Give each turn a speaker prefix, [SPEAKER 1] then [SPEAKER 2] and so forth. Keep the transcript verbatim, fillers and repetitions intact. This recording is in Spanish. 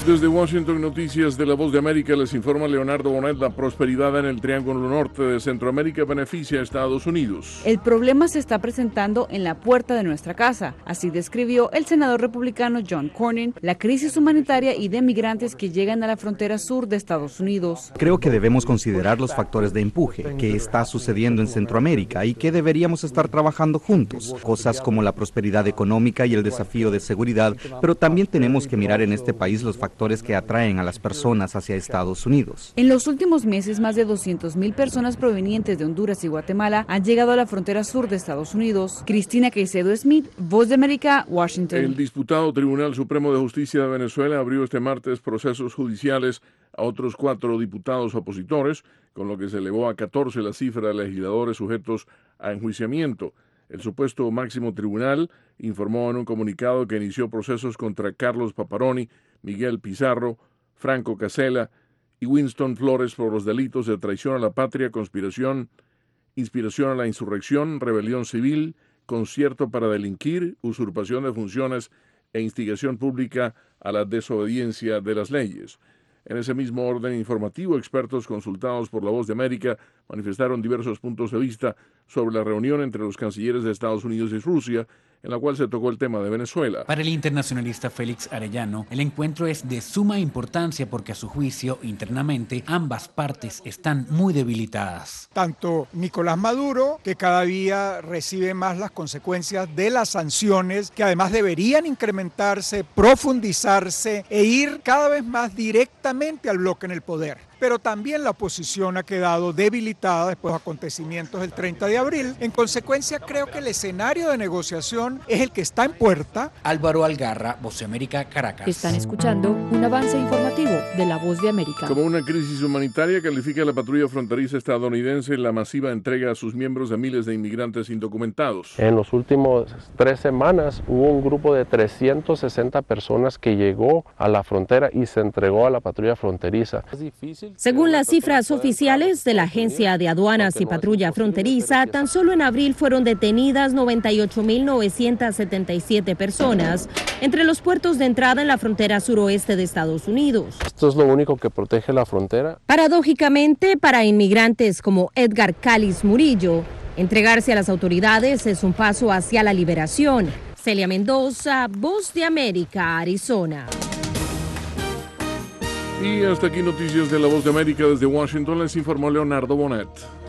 [SPEAKER 1] Desde Washington, Noticias de la Voz de América, les informa Leonardo Bonet. La prosperidad en el Triángulo Norte de Centroamérica beneficia a Estados Unidos.
[SPEAKER 2] El problema se está presentando en la puerta de nuestra casa. Así describió el senador republicano John Cornyn la crisis humanitaria y de migrantes que llegan a la frontera sur de Estados Unidos.
[SPEAKER 3] Creo que debemos considerar los factores de empuje que está sucediendo en Centroamérica y que deberíamos estar trabajando juntos. Cosas como la prosperidad económica y el desafío de seguridad, pero también tenemos que mirar en este país los factores que atraen a las personas hacia Estados Unidos.
[SPEAKER 2] En los últimos meses, más de doscientas mil personas provenientes de Honduras y Guatemala han llegado a la frontera sur de Estados Unidos. Cristina Caicedo Smith, Voz de América, Washington.
[SPEAKER 1] El disputado Tribunal Supremo de Justicia de Venezuela abrió este martes procesos judiciales a otros cuatro diputados opositores, con lo que se elevó a catorce la cifra de legisladores sujetos a enjuiciamiento. El supuesto máximo tribunal informó en un comunicado que inició procesos contra Carlos Paparoni, Miguel Pizarro, Franco Casella y Winston Flores por los delitos de traición a la patria, conspiración, inspiración a la insurrección, rebelión civil, concierto para delinquir, usurpación de funciones e instigación pública a la desobediencia de las leyes. En ese mismo orden informativo, expertos consultados por La Voz de América manifestaron diversos puntos de vista sobre la reunión entre los cancilleres de Estados Unidos y Rusia, en la cual se tocó el tema de Venezuela.
[SPEAKER 4] Para el internacionalista Félix Arellano, el encuentro es de suma importancia porque a su juicio, internamente, ambas partes están muy debilitadas.
[SPEAKER 5] Tanto Nicolás Maduro, que cada día recibe más las consecuencias de las sanciones, que además deberían incrementarse, profundizarse e ir cada vez más directamente al bloque en el poder. Pero también la oposición ha quedado debilitada después de los acontecimientos del treinta de abril. En consecuencia, creo que el escenario de negociación es el que está en puerta.
[SPEAKER 4] Álvaro Algarra, Voz de América, Caracas.
[SPEAKER 2] Están escuchando un avance informativo de La Voz de América.
[SPEAKER 1] Como una crisis humanitaria, califica la patrulla fronteriza estadounidense la masiva entrega a sus miembros de miles de inmigrantes indocumentados.
[SPEAKER 6] En los últimos tres semanas hubo un grupo de trescientas sesenta personas que llegó a la frontera y se entregó a la patrulla fronteriza. Es difícil.
[SPEAKER 7] Según las cifras oficiales de la Agencia de Aduanas y Patrulla Fronteriza, tan solo en abril fueron detenidas noventa y ocho mil novecientas setenta y siete personas entre los puertos de entrada en la frontera suroeste de Estados Unidos.
[SPEAKER 6] Esto es lo único que protege la frontera.
[SPEAKER 7] Paradójicamente, para inmigrantes como Edgar Cáliz Murillo, entregarse a las autoridades es un paso hacia la liberación. Celia Mendoza, Voz de América, Arizona.
[SPEAKER 1] Y hasta aquí Noticias de la Voz de América. Desde Washington les informó Leonardo Bonet.